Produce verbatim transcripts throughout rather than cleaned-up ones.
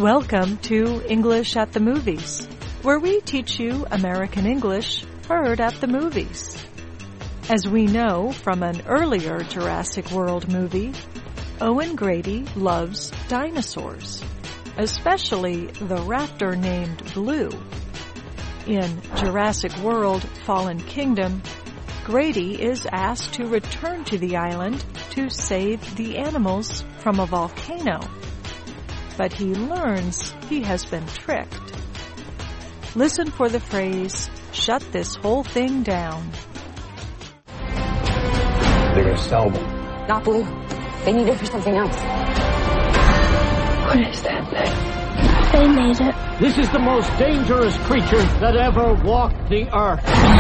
Welcome to English at the Movies, where we teach you American English heard at the movies. As we know from an earlier Jurassic World movie, Owen Grady loves dinosaurs, especially the raptor named Blue. In Jurassic World Fallen Kingdom, Grady is asked to return to the island to save the animals from a volcano. But he learns he has been tricked. Listen for the phrase, "Shut this whole thing down." They're going to sell them. Not Blue. They need it for something else. What is that thing? They made it. This is the most dangerous creature that ever walked the earth.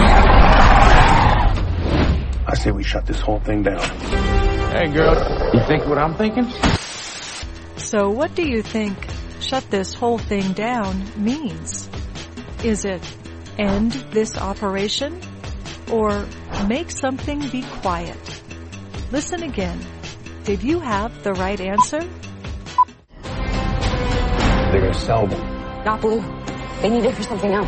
I say we shut this whole thing down. Hey, girl, you think what I'm thinking? So what do you think "shut this whole thing down" means? Is it end this operation or make something be quiet? Listen again. Did you have the right answer? They're going to sell them. Not Blue. They need it for something else.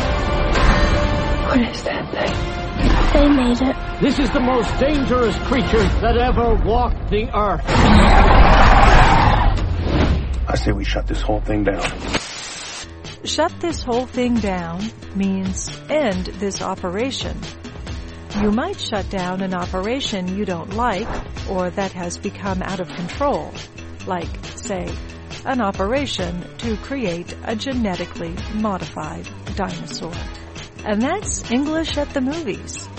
What is that thing? They made it. This is the most dangerous creature that ever walked the earth. I say we shut this whole thing down. Shut this whole thing down means end this operation. You might shut down an operation you don't like or that has become out of control, like, say, an operation to create a genetically modified dinosaur. And that's English at the Movies.